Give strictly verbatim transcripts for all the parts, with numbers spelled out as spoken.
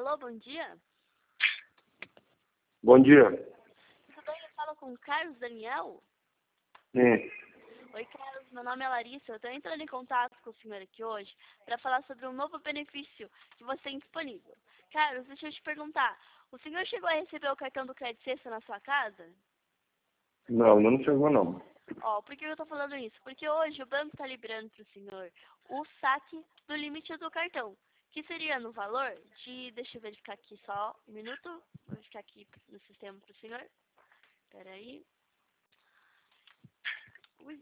Alô, bom dia. Bom dia. Tudo bem? Eu falo com o Carlos Daniel? Sim. Oi, Carlos. Meu nome é Larissa. Eu estou entrando em contato com o senhor aqui hoje para falar sobre um novo benefício que você tem disponível. Carlos, deixa eu te perguntar. O senhor chegou a receber o cartão do Crédito Sexta na sua casa? Não, não chegou não. Ó, por que eu estou falando isso? Porque hoje o banco está liberando para o senhor o saque do limite do cartão, que seria no valor de... Deixa eu verificar aqui só um minuto. Vou verificar aqui no sistema para o senhor. Espera aí. Ui.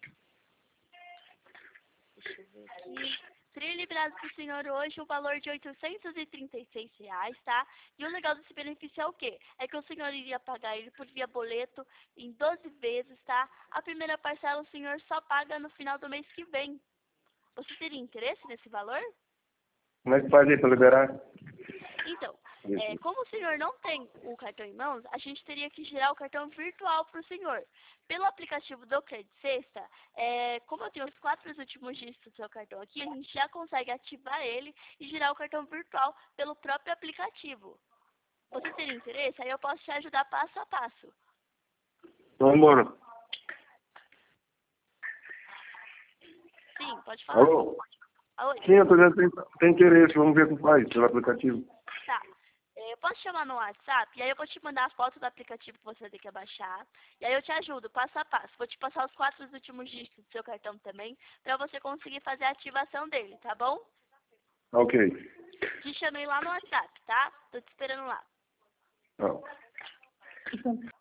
Deixa eu ver aqui. Seria liberado para o senhor hoje o valor de oitocentos e trinta e seis reais, tá? E o legal desse benefício é o quê? É que o senhor iria pagar ele por via boleto em doze vezes, tá? A primeira parcela o senhor só paga no final do mês que vem. Você teria interesse nesse valor? Como é que faz aí para liberar? Então, é, como o senhor não tem o cartão em mãos, a gente teria que gerar o cartão virtual para o senhor. Pelo aplicativo do Crédito Sexta, é, como eu tenho os quatro últimos dígitos do seu cartão aqui, a gente já consegue ativar ele e gerar o cartão virtual pelo próprio aplicativo. Você teria interesse? Aí eu posso te ajudar passo a passo. Vamos embora. Sim, pode falar. Alô? Alô? Sim, eu tô dizendo que tem, tem interesse. Vamos ver como faz pelo aplicativo. Tá. Eu posso te chamar no WhatsApp e aí eu vou te mandar a foto do aplicativo que você vai ter que baixar. E aí eu te ajudo, passo a passo. Vou te passar os quatro últimos dígitos do seu cartão também, para você conseguir fazer a ativação dele, tá bom? Ok. Te chamei lá no WhatsApp, tá? Tô te esperando lá. Tá.